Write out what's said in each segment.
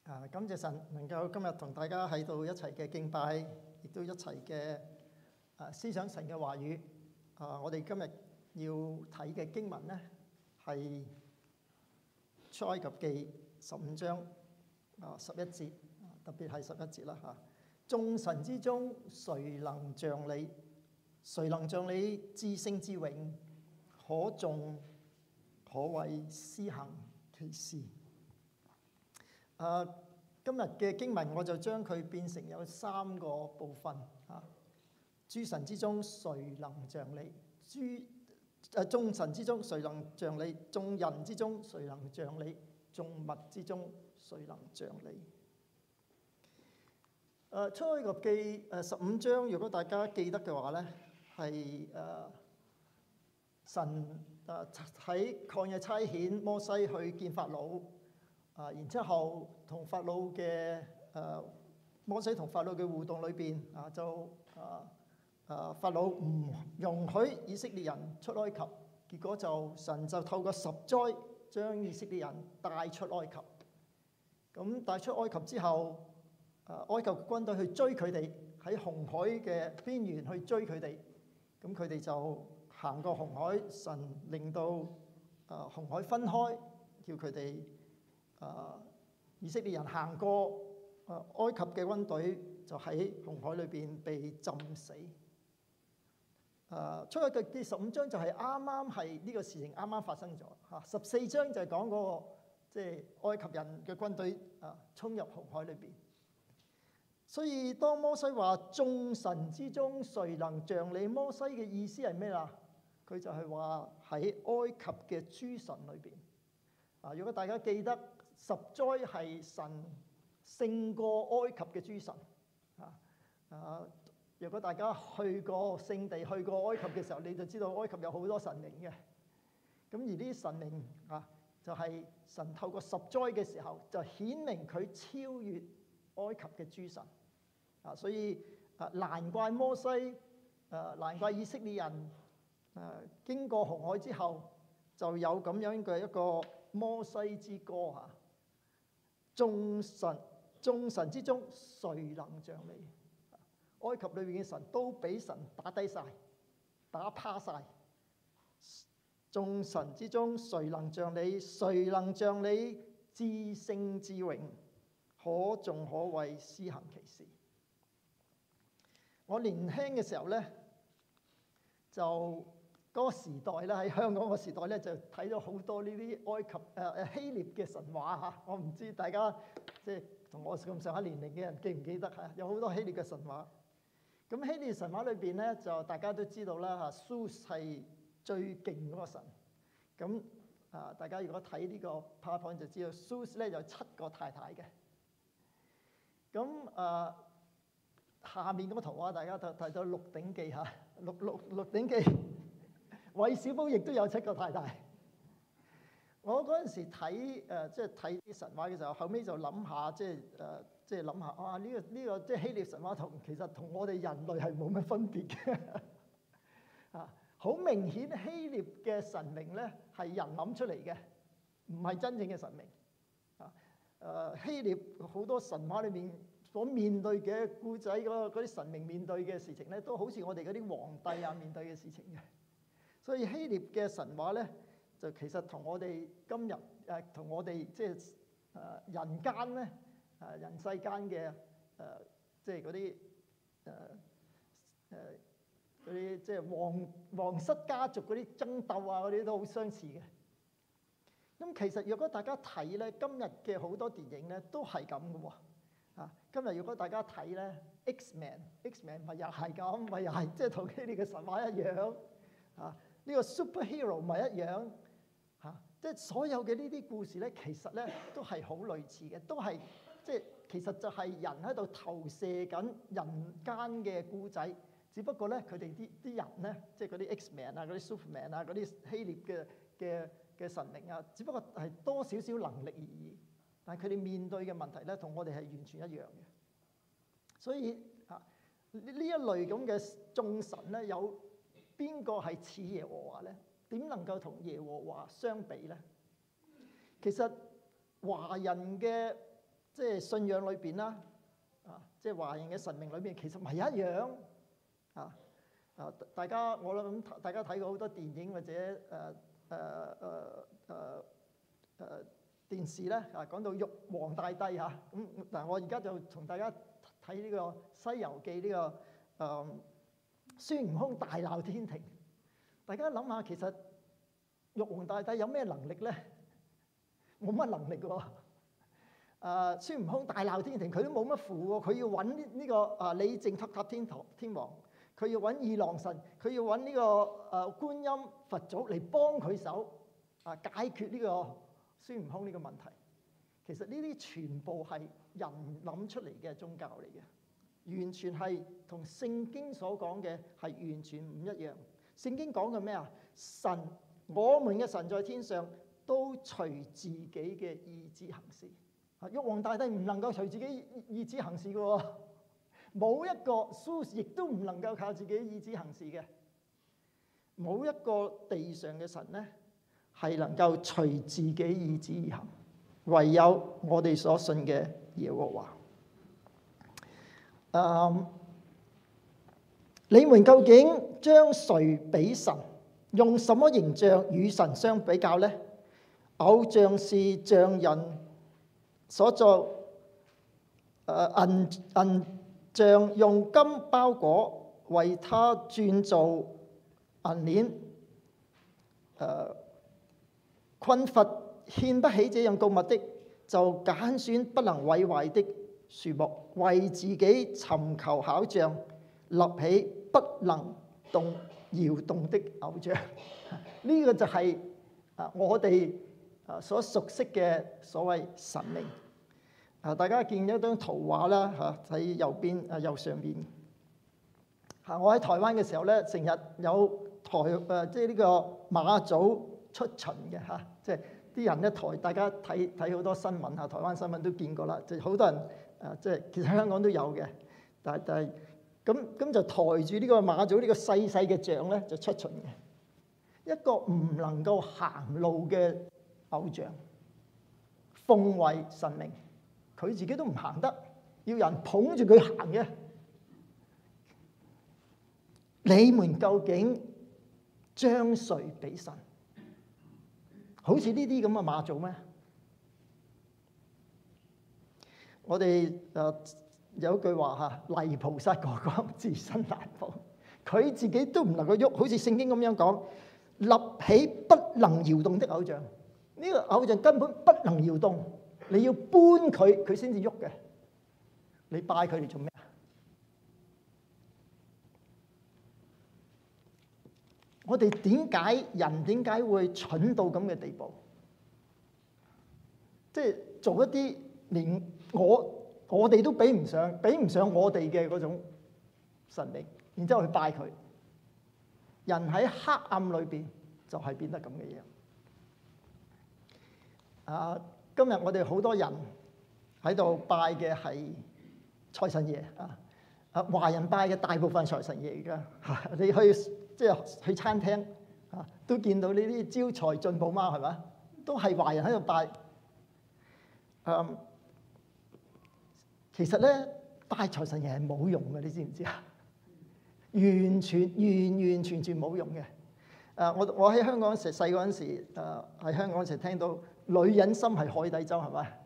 感謝神能夠今日同大家喺度一齊嘅敬拜，亦都一齊嘅思想神嘅話語。我哋今日要睇嘅經文呢，係出埃及記15章11節，特別係11節啦嚇。眾神之中，誰能像你？誰能像你至聖至榮，可頌可畏，施行奇事？今日嘅經文我就將佢變成有3個部分嚇。諸神之中，誰能像你？眾神之中，誰能像你？眾人之中，誰能像你？眾物之中，誰能像你？出埃及記15章，如果大家記得嘅話呢，係神喺曠野差遣摩西去見法老。然之後同法老嘅摩西同法老嘅互動裏邊法老唔容許以色列人出埃及，結果神就透過10災將以色列人帶出埃及。咁帶出埃及之後，埃及軍隊去追佢哋，喺紅海嘅邊緣去追佢哋。咁佢哋就行過紅海，神令到紅海分開，叫佢哋以色列人行過埃及嘅軍隊就喺紅海裏邊被浸死。出埃及記15章就係啱啱係呢個事情啱啱發生咗嚇。14章就係講嗰個即係埃及人嘅軍隊衝入紅海裏邊。所以當摩西話眾神之中誰能像你？摩西嘅意思係咩啦？佢就係話喺埃及嘅諸神裏邊。如果大家記得10災係神勝過埃及嘅諸神。如果大家去過聖地、去過埃及嘅時候，你就知道埃及有好多神明嘅。咁而呢啲神明就係神透過10災嘅時候，就顯明佢超越埃及嘅諸神。所以難怪摩西，難怪以色列人經過紅海之後，就有咁樣嘅一個摩西之歌嚇。眾神之中，誰能像你？埃及裏面嘅神都俾神打低晒、打趴晒。眾神之中，誰能像你？誰能像你至聖至榮，可頌可畏，施行奇事？我年輕嘅時候呢，就嗰個時代咧，喺香港個時代咧，就睇咗好多呢啲埃及希臘嘅神話嚇。我唔知大家即係同我咁上下年齡嘅人記唔記得嚇？有好多希臘嘅神話。咁希臘神話裏邊咧，就大家都知道啦嚇，Zeus 係最勁嗰個神。咁大家如果睇呢個 PowerPoint 就知道 Zeus 咧有7個太太嘅。咁下面嗰個圖畫大家睇到《鹿鼎記》嚇，鹿鼎記，韋小寶亦都有7個太太。我嗰陣時睇即係睇啲神話嘅時候，後尾就諗下，即係諗下呢個即係希臘神話其實同我哋人類係冇乜分別嘅。好明顯希臘嘅神明咧係人諗出嚟嘅，唔係真正嘅神明。希臘好多神話裏面所面對嘅故仔嗰啲神明面對嘅事情咧，都好似我哋嗰啲皇帝面對嘅事情嘅。所以希臘嘅神話咧，就其實同我哋今日同我哋即係人間咧人世間嘅即係嗰啲即係皇室家族嗰啲爭鬥嗰啲都好相似嘅。咁其實如果大家睇咧，今日嘅好多電影咧都係咁嘅喎。今日如果大家睇咧 X-Men 咪又係咁，咪又係即係同希臘嘅神話一樣。呢個 superhero 咪一樣。即係所有嘅呢啲故事咧，其實咧都係好類似嘅，都係即係其實就係人喺度投射緊人間嘅故仔。只不過咧，佢哋啲人咧，即係嗰啲 X-Men 嗰啲 Superman 嗰啲希臘嘅神明只不過係多少少能力而已。但係佢哋面對嘅問題咧，同我哋係完全一樣嘅。所以呢一類咁嘅眾神咧，有邊個係似耶和華咧？點能夠同耶和華相比咧？其實華人嘅即係信仰裏邊啦，即係華人嘅神明裏邊，其實唔係一樣大家我諗大家睇過好多電影或者電視咧講到玉皇大帝咁嗱，我而家就同大家睇呢個《西遊記》呢個孫悟空大鬧天庭。大家諗下，其實玉皇大帝有咩能力咧？冇乜能力喎。孫悟空大鬧天庭，佢都冇乜符喎。佢要揾呢個李靖塔天王，佢要揾二郎神，佢要揾呢個觀音佛祖嚟幫佢手解決呢個孫悟空呢個問題。其實呢啲全部係人諗出嚟嘅宗教嚟嘅，完全係同聖經所講嘅係完全唔一樣。聖經講嘅咩啊？神，我們嘅神在天上都隨自己嘅意志行事。玉皇大帝唔能夠隨自己意志行事嘅喎，冇一個蘇亦都唔能夠靠自己意志行事嘅，冇一個地上嘅神咧係能夠隨自己意志而行，唯有我哋所信嘅耶和華。你們究竟將誰比神？用什麼形象與神相比較呢？偶像是像人所做，銀像用金包裹，為他鑽造銀鏈。困乏獻不起這樣供物的，就揀選不能毀壞的樹木，為自己尋求巧匠，立起不能搖動的偶像。呢個就係我哋所熟悉嘅所謂神明。大家見咗張圖畫啦，喺右邊右上邊。我喺台灣嘅時候咧，成日有即係呢個媽祖出巡嘅即係啲人咧大家睇好多新聞台灣新聞都見過啦，就好多人即係其實香港都有嘅，但係咁就抬住呢個媽祖呢個細細嘅像咧就出巡嘅，一個唔能夠行路嘅偶像，奉為神明，佢自己都唔行得，要人捧住佢行嘅。你們究竟將誰比神？好似呢啲咁嘅媽祖咩？我哋有句話泥菩薩過江自身難保，佢自己都唔能夠喐，好似聖經咁樣講，立起不能搖動的偶像。呢個偶像根本不能搖動，你要搬佢，佢先至喐嘅。你拜佢嚟做咩？我哋人點解會蠢到咁嘅地步？即係做一啲連我哋都比唔上我哋嘅嗰種神明，然之後去拜佢。人喺黑暗裏邊就係變得咁嘅樣。今日我哋好多人喺度拜嘅係財神爺華人拜嘅大部分財神爺㗎。你即係去餐廳都見到呢啲招財進寶貓係咪？都係華人喺度拜。其實咧，拜財神爺係冇用嘅，你知唔知啊？完全冇用嘅。我喺香港時細個嗰陣時，喺香港時聽到女人心係海底針係咪？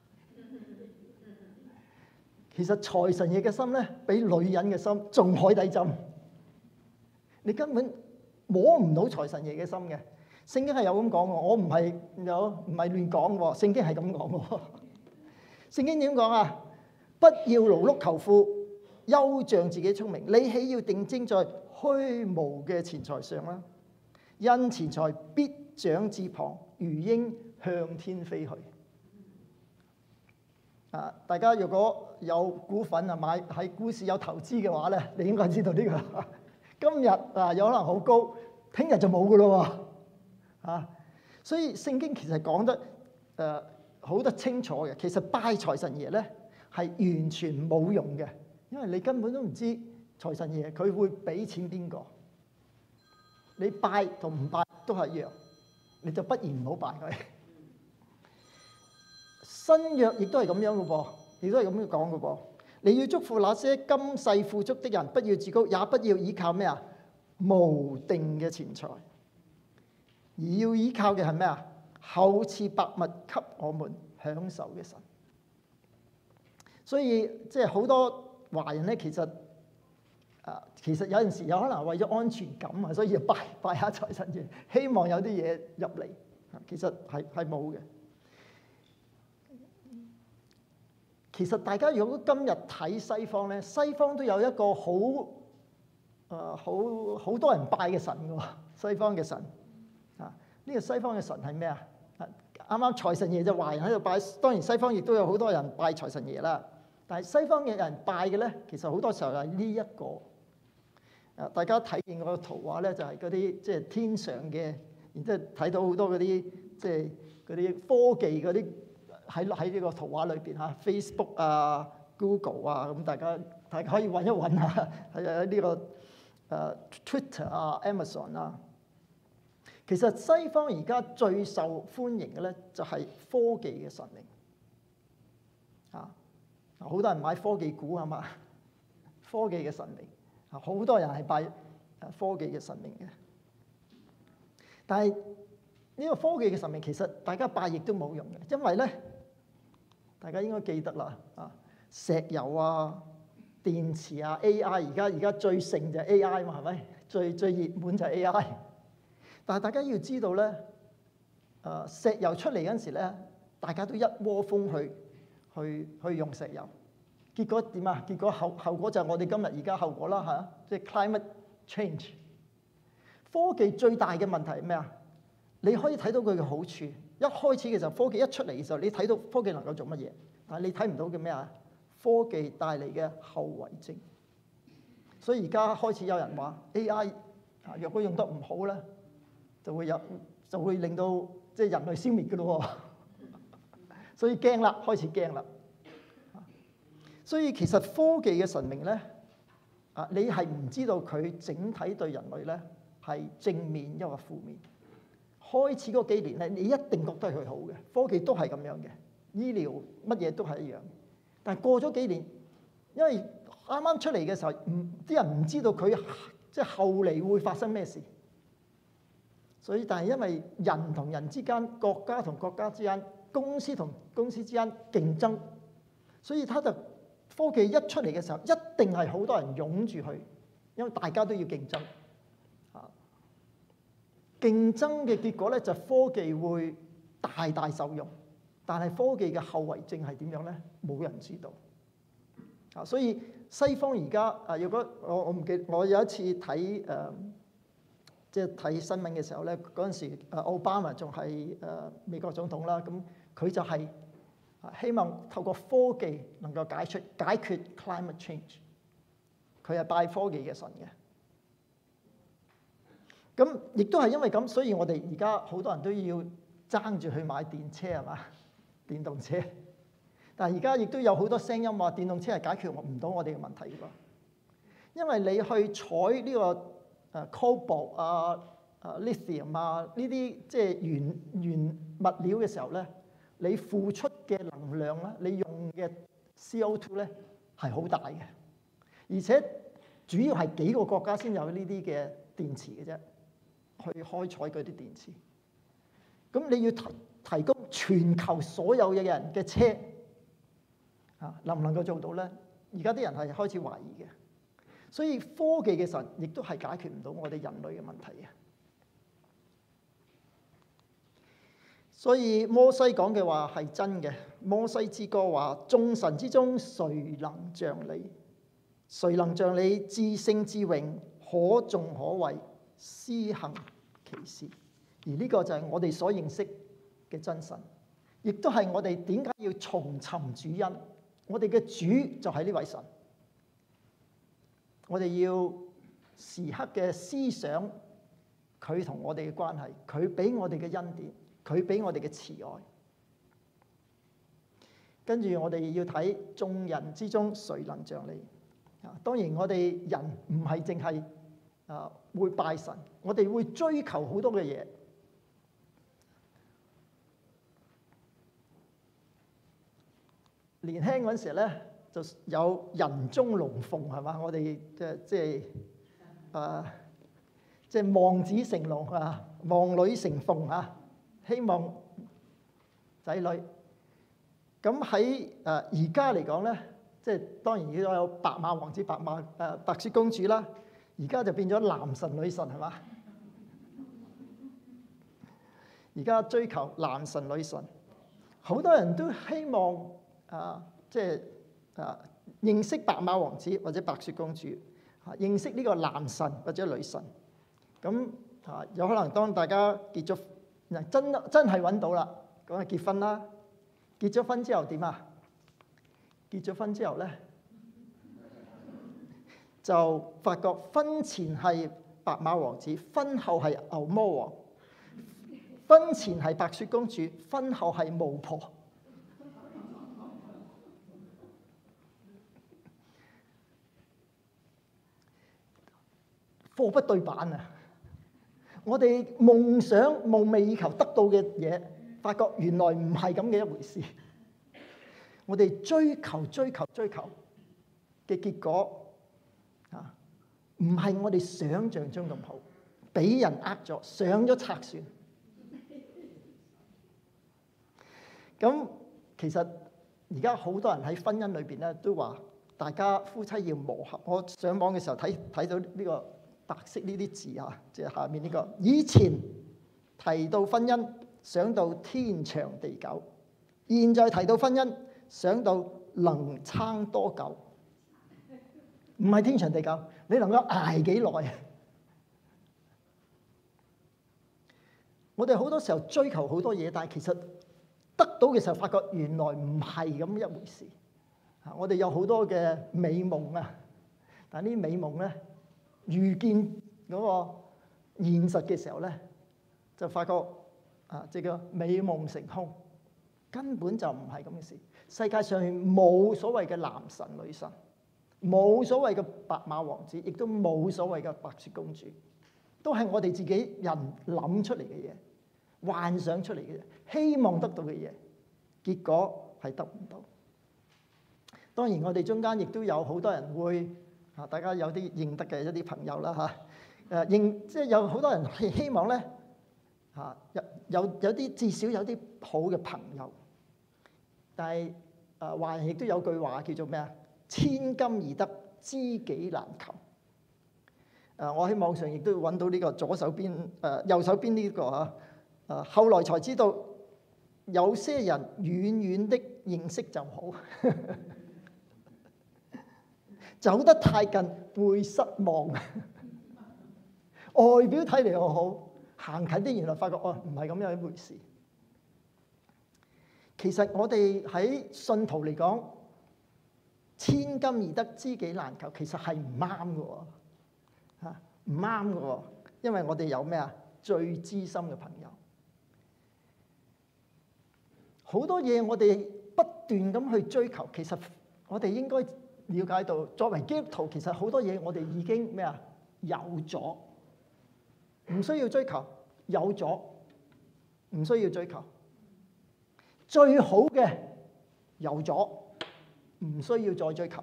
其實財神爺嘅心咧，比女人嘅心仲海底針。你根本摸唔到財神爺嘅心嘅。聖經係有咁講喎，我唔係亂講喎，聖經係咁講喎。聖經點講啊？不要勞碌求富，休仗自己聰明。你豈要定睛在虛無嘅錢財上啦？因錢財必長翅膀，如鷹向天飛去。大家如果有股份買喺股市有投資嘅話咧，你應該知道呢個。今日有可能好高，聽日就冇噶咯喎。所以聖經其實講得好得清楚嘅。其實拜財神爺咧係完全冇用嘅，因為你根本都唔知財神爺佢會俾錢邊個。你拜同唔拜都係一樣，你就不如唔好拜佢。 新約亦都係咁樣嘅噃，亦都係咁樣講嘅噃。你要祝福那些今世富足的人，不要自高，也不要依靠咩啊？無定嘅錢財，而要依靠嘅係咩啊？厚賜百物給我們享受嘅神。所以即係好多華人咧，其實有陣時有可能為咗安全感啊，所以要拜下財神爺，希望有啲嘢入嚟。其實係冇嘅。其實大家如果今日睇西方咧，西方都有一個好多人拜嘅神嘅喎，西方嘅神啊，呢個西方嘅神係咩啊？啱啱財神爺就華人喺度拜，當然西方亦都有好多人拜財神爺啦。但係西方嘅人拜嘅咧，其實好多時候係呢一個。大家睇見個圖畫咧，就係嗰啲即係天上嘅，然之後睇到好多嗰啲即係嗰啲科技嗰啲喺呢個圖畫裏邊嚇 ，Facebook 啊、Google 啊，咁大家可以揾一揾下，喺呢個Twitter 啊、Amazon 啊。其實西方而家最受歡迎嘅咧，就係科技嘅神明啊！好多人買科技股係嘛？科技嘅神明啊，好多人係拜科技嘅神明嘅。但係呢個科技嘅神明其實大家拜亦都冇用嘅，因為咧大家應該記得啦啊，石油啊、電池啊、AI 而家最盛就係 AI 嘛，係咪？最熱門就係 AI。但係大家要知道咧，石油出嚟嗰陣時咧，大家都一窩蜂去用石油，結果點啊？結果後果就係我哋今日而家後果啦嚇，即係 climate change。科技最大嘅問題係咩啊？你可以睇到佢嘅好處。一開始嘅時候，科技一出嚟嘅時候，你睇到科技能夠做乜嘢，但係你睇唔到嘅咩啊？科技帶嚟嘅後遺症。所以而家開始有人話 AI 若果用得唔好咧，就會令到即係人類消滅嘅咯喎。所以驚啦，開始驚啦。所以其實科技嘅神明咧，你係唔知道佢整體對人類咧係正面抑或負面。開始嗰幾年咧，你一定覺得佢好嘅，科技都係咁樣嘅，醫療乜嘢都係一樣。但係過咗幾年，因為啱啱出嚟嘅時候，啲人唔知道佢即係後嚟會發生咩事。所以但係因為人同人之間、國家同國家之間、公司同公司之間競爭，所以科技一出嚟嘅時候，一定係好多人湧住去，因為大家都要競爭。競爭嘅結果咧，就科技會大大受用，但係科技嘅後遺症係點樣咧？冇人知道。所以西方而家如果我唔記得，我有一次睇即係睇新聞嘅時候咧，嗰陣時奧巴馬仲係美國總統啦，咁佢就係希望透過科技能夠解決 climate change。佢係拜科技嘅神嘅。咁亦都係因為咁，所以我哋而家好多人都要爭住去買電車係嘛？電動車。但係而家亦都有好多聲音話電動車係解決唔到我哋嘅問題㗎噃。因為你去採呢個cobalt 啊、lithium 啊呢啲即係原物料嘅時候咧，你付出嘅能量咧，你用嘅 CO2 咧係好大嘅，而且主要係幾個國家先有呢啲嘅電池嘅啫。去開採嗰啲電池，咁你要提供全球所有嘅人嘅車，能唔能夠做到咧？而家啲人係開始懷疑嘅，所以科技嘅神亦都係解決唔到我哋人類嘅問題嘅。所以摩西講嘅話係真嘅，摩西之歌話：眾神之中誰能像你？誰能像你至聖至榮，可頌可畏，施行奇事？而呢個就係我哋所認識嘅真神，亦都係我哋點解要重尋主恩。我哋嘅主就係呢位神，我哋要時刻嘅思想佢同我哋嘅關係，佢俾我哋嘅恩典，佢俾我哋嘅慈愛。跟住我哋要睇眾人之中誰能像你？當然我哋人唔係淨係會拜神，我哋會追求好多嘅嘢。 年輕嗰陣時咧，就有人中龍鳳係嘛？我哋即係望子成龍啊，望女成鳳啊，希望仔女。咁喺而家嚟講咧，即係當然要有白馬王子、白雪公主啦。而家就變咗男神女神係嘛？而家追求男神女神，好多人都希望認識白馬王子或者白雪公主，認識呢個男神或者女神。咁有可能當大家結咗真係揾到啦，講係結婚啦。結咗婚之後點啊？結咗婚之後咧，就發覺婚前係白馬王子，婚後係牛魔王；婚前係白雪公主，婚後係巫婆。貨不對版啊！我哋夢想、夢寐以求得到嘅嘢，發覺原來唔係咁嘅一回事。我哋追求嘅結果唔係我哋想像中咁好，俾人呃咗，上咗賊船。咁其實而家好多人喺婚姻裏邊咧，都話大家夫妻要磨合。我上網嘅時候睇到呢個白色呢啲字啊，即係下面呢個。以前提到婚姻，想到天長地久；現在提到婚姻，想到能撐多久。唔係天長地久，你能夠捱幾耐？我哋好多時候追求好多嘢，但係其實得到嘅時候，發覺原來唔係咁一回事。我哋有好多嘅美夢啊，但係呢啲美夢咧，遇見嗰個現實嘅時候咧，就發覺即係個美夢成空，根本就唔係咁嘅事。世界上冇所謂嘅男神女神，冇所謂嘅白馬王子，亦都冇所謂嘅白雪公主，都係我哋自己人諗出嚟嘅嘢，幻想出嚟嘅嘢，希望得到嘅嘢，結果係得唔到。當然我哋中間亦都有好多人會大家有啲認得嘅一啲朋友啦即係有好多人係希望咧有啲至少有啲好嘅朋友，但係華人亦都有句話叫做咩啊？千金易得，知己難求。我喺網上亦都揾到呢個右手邊呢個後來才知道有些人遠遠的認識就好，走得太近會失望。外表睇嚟又好，行近啲原來發覺唔係咁樣一回事。其實我哋喺信徒嚟講，千金易得，知己難求，其實係唔啱嘅喎，唔啱嘅喎，因為我哋有咩啊？最知心嘅朋友，好多嘢我哋不斷咁去追求，其實我哋應該了解到，作為基督徒，其實好多嘢我哋已經咩啊？有咗，唔需要追求；有咗，唔需要追求。最好嘅有咗，唔需要再追求。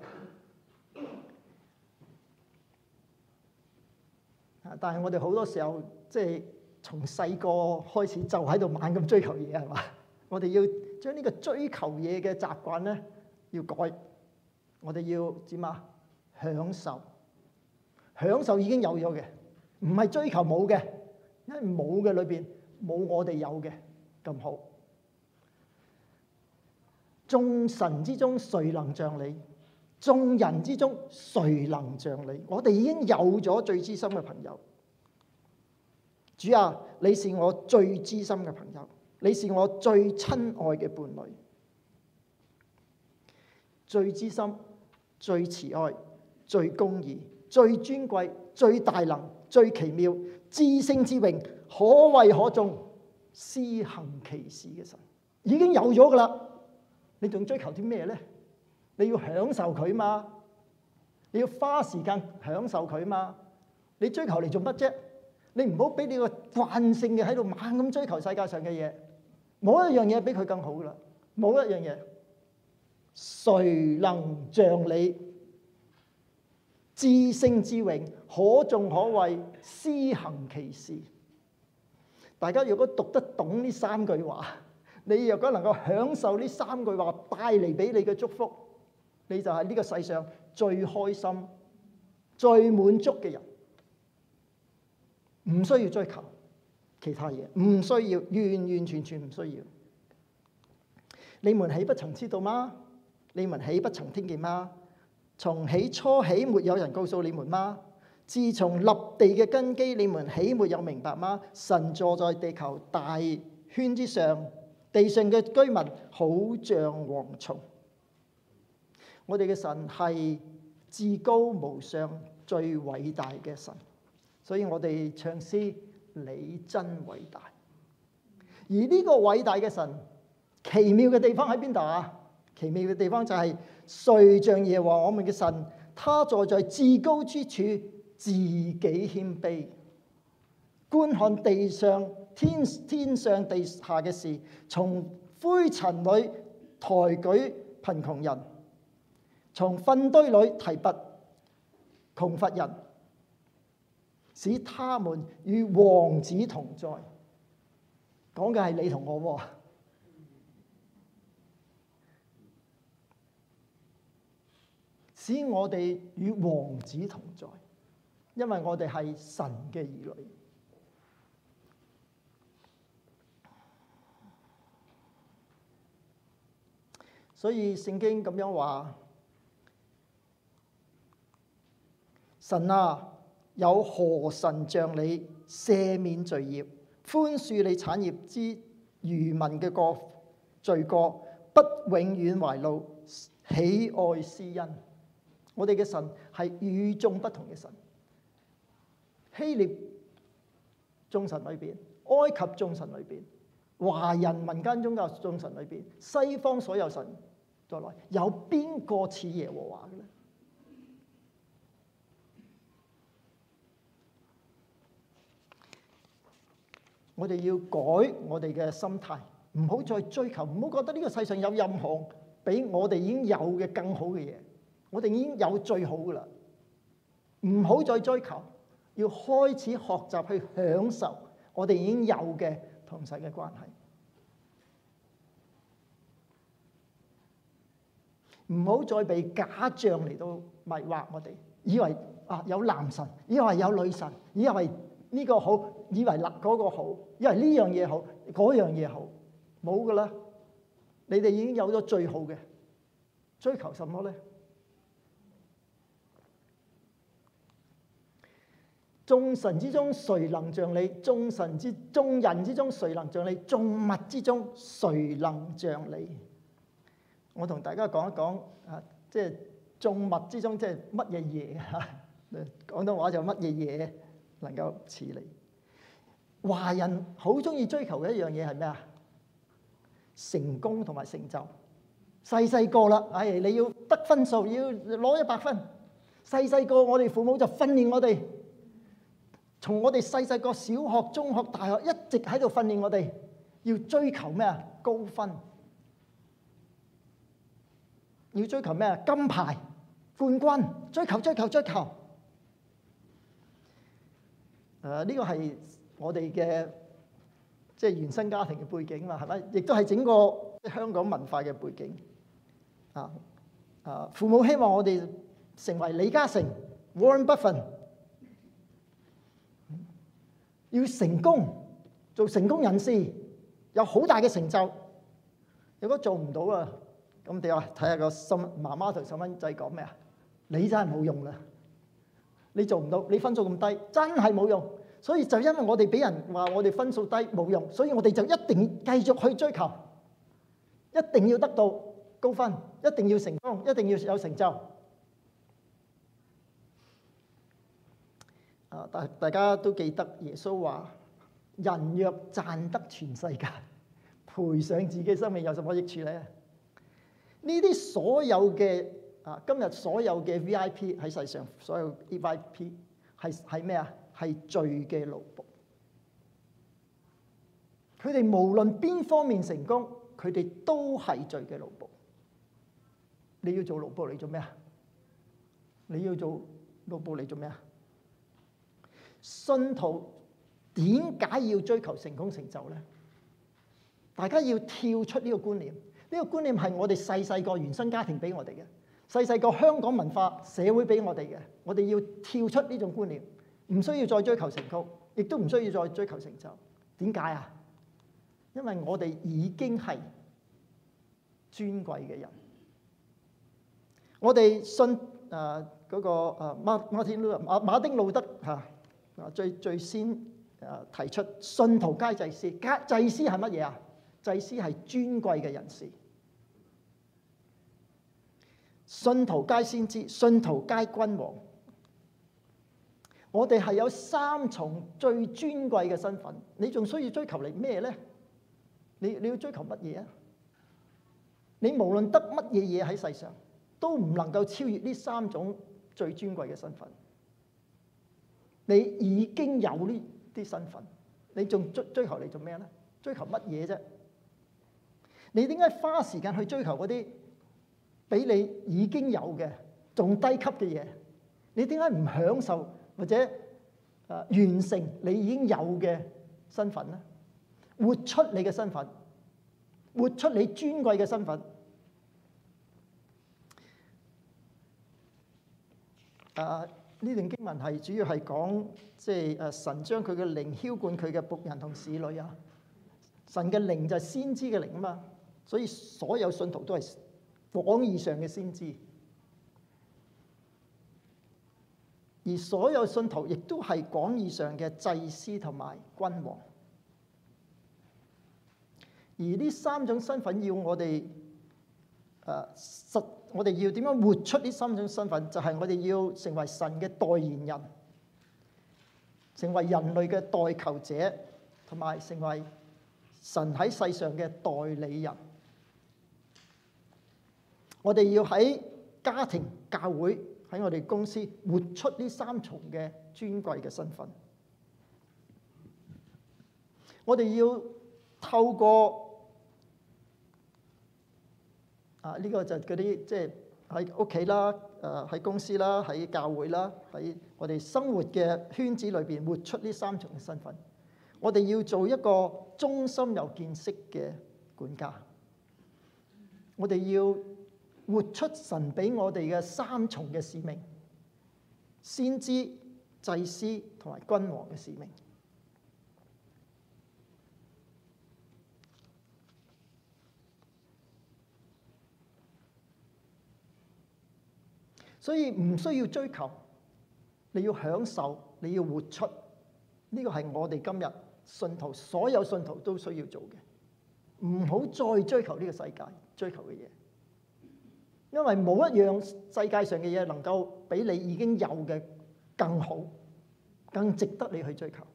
但係我哋好多時候即係從細個開始就喺度猛咁追求嘢，係嘛？我哋要將呢個追求嘢嘅習慣咧要改。我哋要點啊？享受，享受已經有咗嘅，唔係追求冇嘅，因為冇嘅裏邊冇我哋有嘅咁好。眾神之中誰能像你？眾人之中誰能像你？我哋已經有咗最知心嘅朋友。主啊，你是我最知心嘅朋友，你是我最親愛嘅伴侶，最知心、最慈愛、最公義、最尊貴、最大能、最奇妙、至聖至榮、可畏可頌、施行奇事嘅神，已經有咗噶啦。你仲追求啲咩咧？你要享受佢嘛？你要花時間享受佢嘛？你追求嚟做乜啫？你唔好俾你個慣性嘅喺度猛咁追求世界上嘅嘢，冇一樣嘢比佢更好噶啦，冇一樣嘢。 誰能像你？至聖至榮，可頌可畏，施行奇事。大家如果讀得懂呢三句話，你若果能夠享受呢三句話帶嚟俾你嘅祝福，你就係呢個世上最開心、最滿足嘅人。唔需要追求其他嘢，唔需要，完完全全唔需要。你們豈不曾知道嗎？你們豈不曾聽見嗎？從起初起，沒有人告訴你們嗎？自從立地嘅根基，你們豈沒有明白嗎？神坐在地球大圈之上，地上嘅居民好像蝗蟲。我哋嘅神係至高無上、最偉大嘅神，所以我哋唱詩，你真偉大。而呢個偉大嘅神，奇妙嘅地方喺邊度啊？奇妙嘅地方就係誰像耶和華我們嘅神，他坐在至高之處，自己謙卑，觀看地上天上地下嘅事，從灰塵裏抬舉貧窮人，從糞堆裏提拔窮乏人，使他們與王子同在。講嘅係你同我喎。使我哋與王子同在，因為我哋係神嘅兒女。所以聖經咁樣話：神啊，有何神像你赦免罪孽，寬恕你產業之餘民嘅罪過，不永遠懷怒，喜愛施恩。我哋嘅神係與眾不同嘅神。希臘眾神裏邊，埃及眾神裏邊，華人民間宗教眾神裏邊，西方所有神在內，有邊個似耶和華嘅咧？我哋要改我哋嘅心態，唔好再追求，唔好覺得呢個世上有任何比我哋已經有嘅更好嘅嘢。我哋已經有最好噶啦，唔好再追求，要開始學習去享受我哋已經有嘅同神嘅關係。唔好再被假象嚟到迷惑我哋，以為有男神，以為有女神，以為呢個好，以為嗰個好，以為呢樣嘢好，嗰樣嘢好，冇噶啦！你哋已經有咗最好嘅，追求什麼咧？眾神之中誰能像你？眾人之中誰能像你？眾物之中誰能像你？我同大家講一講即係眾物之中即係乜嘢嘢啊？廣東話就乜嘢嘢能夠似你？華人好中意追求嘅一樣嘢係咩啊？成功同埋成就。細個啦，你要得分數，要攞100分。細個我哋父母就訓練我哋。從我哋細個小學、中學、大學一直喺度訓練我哋，要追求咩啊？高分，要追求咩啊？金牌、冠軍，追求。呢個係我哋嘅即係原生家庭嘅背景嘛，係咪？亦都係整個香港文化嘅背景。父母希望我哋成為李嘉誠、Warren Buffett。要成功，做成功人士，有好大嘅成就。如果做唔到啊，咁你話睇下個媽媽同細蚊仔講咩啊？你真係冇用啦！你做唔到，你分數咁低，真係冇用。所以就因為我哋俾人話我哋分數低冇用，所以我哋就一定繼續去追求，一定要得到高分，一定要成功，一定要有成就。大家都記得耶穌話：人若賺得全世界，賠上自己生命，有什麼益處咧？呢啲所有嘅今日所有嘅 VIP 喺世上，所有 VIP 係咩啊？係罪嘅奴僕。佢哋無論邊方面成功，佢哋都係罪嘅奴僕。 你要做奴僕嚟做咩啊？你要做奴僕嚟做咩啊？信徒點解要追求成功成就咧？大家要跳出呢個觀念，呢個觀念係我哋細個原生家庭俾我哋嘅，細個香港文化社會俾我哋嘅。我哋要跳出呢種觀念，唔需要再追求成功，亦都唔需要再追求成就。點解啊？因為我哋已經係尊貴嘅人。我哋信嗰個馬丁路德最先提出信徒皆祭司。祭司係乜嘢啊？祭司係尊貴嘅人士。信徒皆先知，信徒皆君王。我哋係有三重最尊貴嘅身份，你仲需要追求嚟咩咧？你要追求乜嘢啊？你無論得乜嘢嘢喺世上，都唔能夠超越呢三種最尊貴嘅身份。你已經有呢啲身份，你仲追求嚟做咩咧？追求乜嘢啫？你點解花時間去追求嗰啲比你已經有嘅仲低級嘅嘢？你點解唔享受或者完成你已經有嘅身份咧？活出你嘅身份，活出你尊貴嘅身份。呢段經文係主要係講，即係神將佢嘅靈澆灌佢嘅僕人同使女啊。神嘅靈就係先知嘅靈啊嘛，所以所有信徒都係廣義上嘅先知，而所有信徒亦都係廣義上嘅祭司同埋君王。而呢三種身份要我哋我哋要點樣活出呢三種身份？就係我哋要成為神嘅代言人，成為人類嘅代求者，同埋成為神喺世上嘅代理人。我哋要喺家庭、教會，喺我哋公司活出呢三重嘅尊貴嘅身份。我哋要透過呢個就嗰啲即係喺屋企啦、喺公司啦、喺教會啦、喺我哋生活嘅圈子裏邊活出呢三重嘅身份。我哋要做一個忠心有見識嘅管家。我哋要活出神俾我哋嘅三重嘅使命：先知、祭司同埋君王嘅使命。所以唔需要追求，你要享受，你要活出。呢個係我哋今日信徒，所有信徒都需要做嘅。唔好再追求呢個世界追求嘅嘢，因為冇一樣世界上嘅嘢能夠比你已經有嘅更好，更值得你去追求。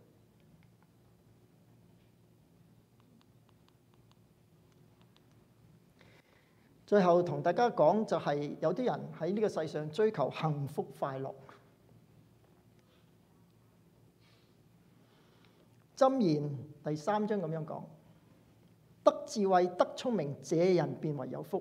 最後同大家講，就係有啲人喺呢個世上追求幸福快樂。箴言第3章咁樣講：得智慧、得聰明，這人便為有福。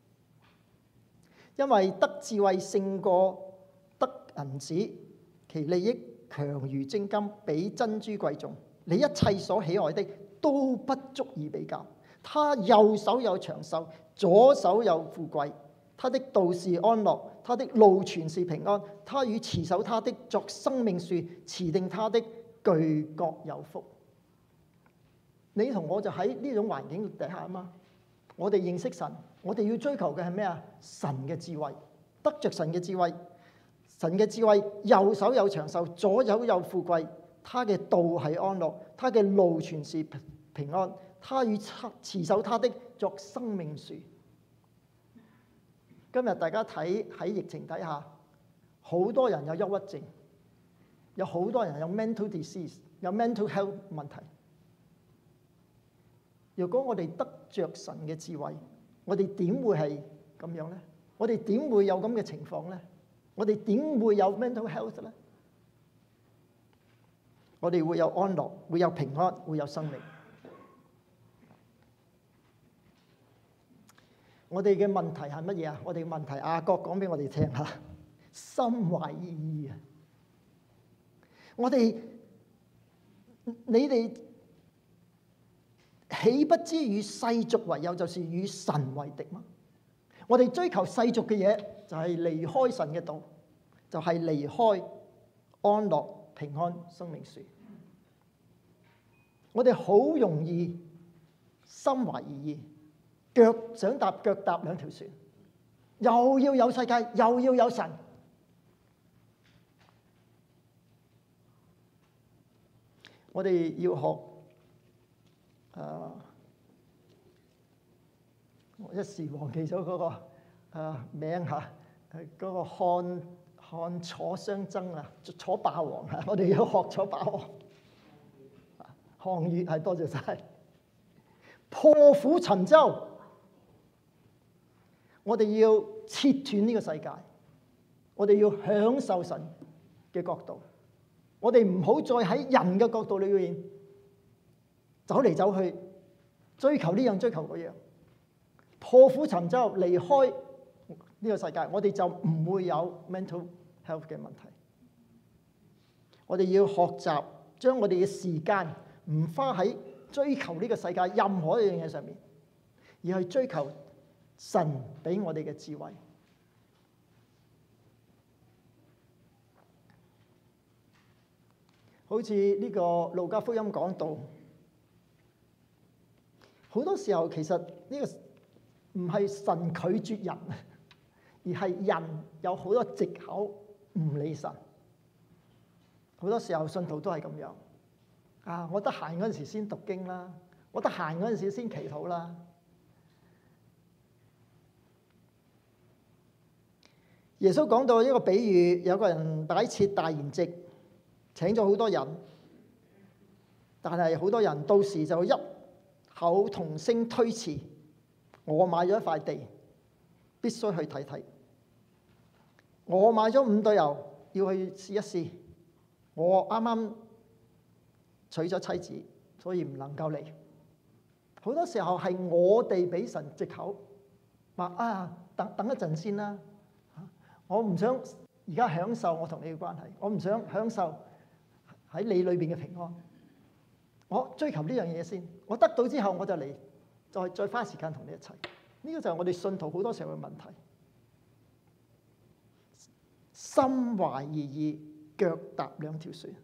因為得智慧勝過得銀子，其利益強如精金，比珍珠貴重。你一切所喜愛的都不足以比較。他右手有長壽，左手有富貴。他的道是安樂，他的路全是平安。他與持守他的作生命樹，持定他的俱各有福。你同我就喺呢種環境底下啊嘛。我哋認識神，我哋要追求嘅係咩啊？神嘅智慧，得着神嘅智慧。神嘅智慧，右手有長壽，左手有富貴。他嘅道係安樂，他嘅路全是平安。他與持守他的作生命樹。今日大家睇喺疫情底下，好多人有憂鬱症，有好多人有 mental disease， 有 mental health 問題。如果我哋得着神嘅智慧，我哋點會係咁樣呢？我哋點會有咁嘅情況呢？我哋點會有 mental health 呢？我哋會有安樂，會有平安，會有生命。 我哋嘅問題係乜嘢啊？我哋嘅問題，雅各講俾我哋聽下，心懷二意啊！你哋豈不知與世俗為友，就是與神為敵嗎？我哋追求世俗嘅嘢，就係離開神嘅道，就係離開安樂、平安、生命樹。我哋好容易心懷二意，想腳踏兩條船，又要有世界，又要有神。我哋要學我一時忘記咗嗰個名嚇，嗰個漢楚相爭啊，楚霸王啊，我哋要學楚霸王。漢語係多謝晒。破釜沉舟，我哋要切斷呢個世界，我哋要享受神嘅國度，我哋唔好再喺人嘅角度裏面走嚟走去，追求呢樣追求嗰樣。破釜沉舟，離開呢個世界，我哋就唔會有 mental health 嘅問題。我哋要學習將我哋嘅時間唔花喺追求呢個世界任何一樣嘢上面，而去追求神俾我哋嘅智慧。好似呢個路加福音講到，好多時候其實呢個唔係神拒絕人，而係人有好多藉口唔理神。好多時候信徒都係咁樣。我得閒嗰陣時先讀經啦，我得閒嗰陣時先祈禱啦。耶穌講到一個比喻，有個人擺設大筵席，請咗好多人，但係好多人到時就一口同聲推辭。我買咗一塊地，必須去睇睇。我買咗5對牛，要去試一試。我啱啱娶咗妻子，所以唔能夠嚟。好多時候係我哋俾神藉口，話等一陣先啦。我唔想而家享受我同你嘅關係，我唔想享受喺你裏邊嘅平安。我追求呢樣嘢先，我得到之後我就嚟，再花時間同你一齊。呢個就係我哋信徒好多時候嘅問題，心懷二意，腳踏兩條船。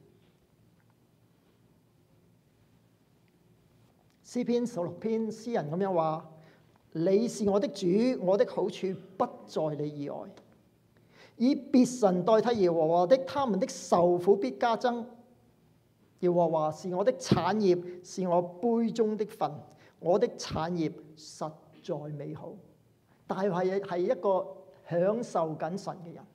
詩篇16篇，詩人咁樣話：你是我的主，我的好處不在你以外。以別神代替耶和華的，他們的受苦必加增。耶和華是我的產業，是我杯中的分，我的產業實在美好。大衛係一個享受緊神嘅人，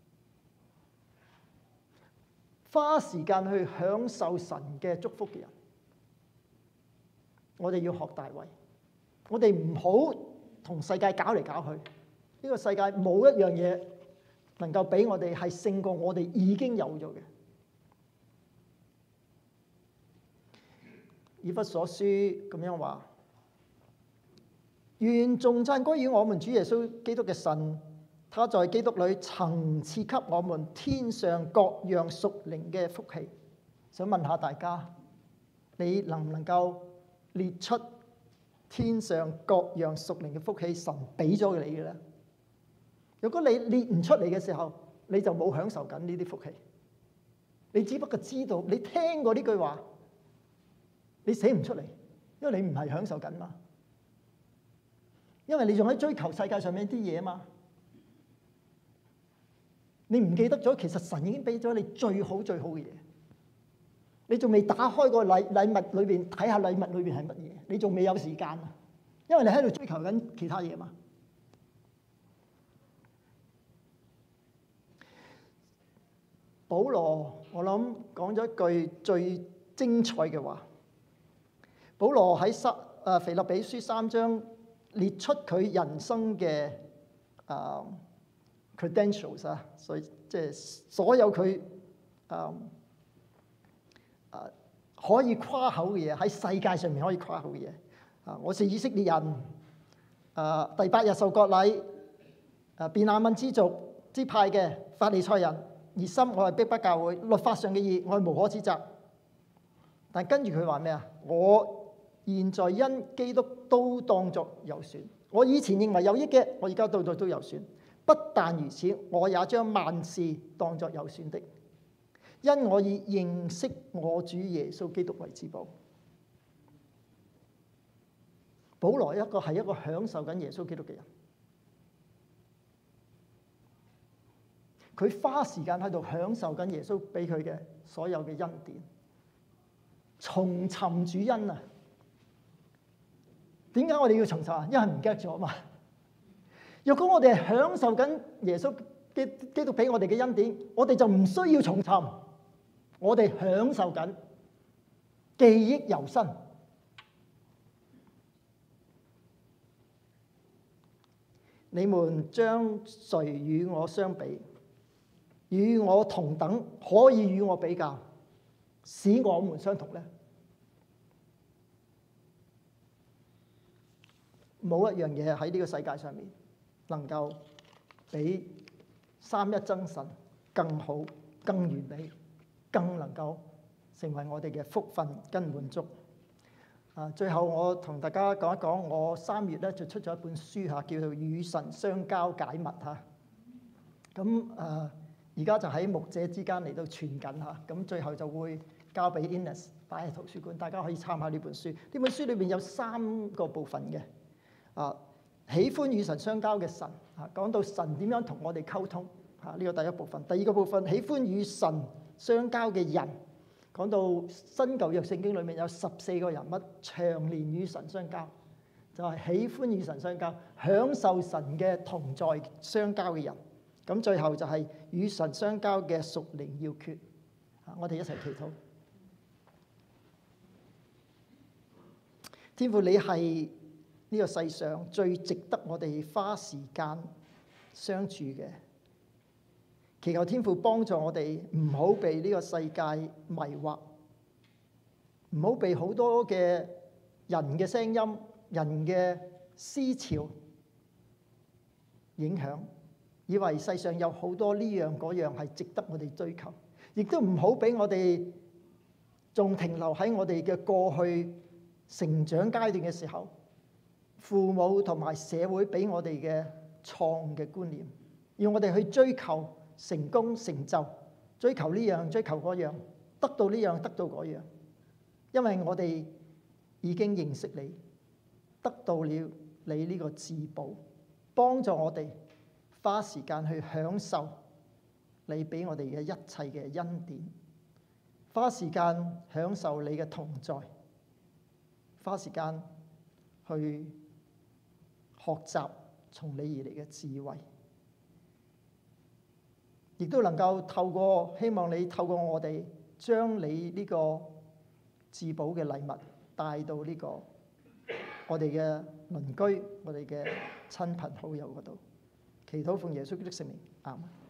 花時間去享受神嘅祝福嘅人。我哋要學大衛，我哋唔好同世界搞嚟搞去。呢個世界冇一樣嘢能夠俾我哋係勝過我哋已經有咗嘅。以弗所書咁樣話：願頌讚歸於我們主耶穌基督嘅神，他在基督裏曾賜給我們天上各樣屬靈嘅福氣。想問下大家，你能唔能夠列出天上各樣屬靈嘅福氣神俾咗你嘅咧？如果你列唔出嚟嘅時候，你就冇享受緊呢啲福氣。你只不過知道，你聽過呢句話，你寫唔出嚟，因為你唔係享受緊嘛。因為你仲喺追求世界上面啲嘢嘛。你唔記得咗，其實神已經俾咗你最好最好嘅嘢。你仲未打開個禮物裏邊睇下禮物裏邊係乜嘢？你仲未有時間啊，因為你喺度追求緊其他嘢嘛。保羅我諗講咗一句最精彩嘅話。保羅喺腓立比書3章列出佢人生嘅credentials 啊，所以即係所有佢可以誇口嘅嘢，喺世界上面可以誇口嘅嘢。我是以色列人， 第8日受割禮，便雅憫支派嘅法利賽人，熱心我係逼迫教會，律法上嘅義我係無可指責。但跟住佢話咩啊？我現在因基督都當作有損。我以前認為有益嘅，我而家到都有損。不但如此，我也將萬事當作有損的，因我以認識我主耶穌基督為至寶。保羅係一個享受緊耶穌基督嘅人，佢花時間喺度享受緊耶穌俾佢嘅所有嘅恩典，重尋主恩啊！點解我哋要重尋啊？因為唔記得咗嘛。若果我哋係享受緊耶穌基督俾我哋嘅恩典，我哋就唔需要重尋，我哋享受緊，記憶猶新。你們將誰與我相比？與我同等，可以與我比較，使我們相同呢？冇一樣嘢喺呢個世界上面能夠比三一真神更好、更完美、更能夠成為我哋嘅福分跟滿足。最後我同大家講一講，我3月咧就出咗一本書嚇，叫做《與神相交解密》嚇。咁而家就喺牧者之間嚟到傳緊嚇，咁最後就會交俾 Ines 擺喺圖書館，大家可以參考呢本書。呢本書裏邊有3個部分嘅。喜歡與神相交嘅神，講到神點樣同我哋溝通，呢個第一部分。第二個部分，喜歡與神相交嘅人，講到新舊約聖經裏面有14個人物長年與神相交，就係喜歡與神相交、享受神嘅同在相交嘅人。咁最後就係與神相交嘅屬靈要訣。我哋一齊祈禱。天父，你係呢個世上最值得我哋花時間相處嘅，祈求天父幫助我哋唔好被呢個世界迷惑，唔好被好多嘅人嘅聲音、人嘅思潮影響，以為世上有好多呢樣嗰樣係值得我哋追求，亦都唔好俾我哋仲停留喺我哋嘅過去成長階段嘅時候，父母同埋社會俾我哋嘅錯誤嘅觀念，要我哋去追求成功成就，追求呢樣追求嗰樣，得到呢樣得到嗰樣，因為我哋已經認識你，得到了你呢個至寶，幫助我哋花時間去享受你俾我哋嘅一切嘅恩典，花時間享受你嘅同在，花時間去學習從你而嚟嘅智慧，亦都能夠希望你透過我哋將你呢個至寶嘅禮物帶到呢個我哋嘅鄰居、我哋嘅親朋好友嗰度。祈禱奉耶穌基督聖名，阿們。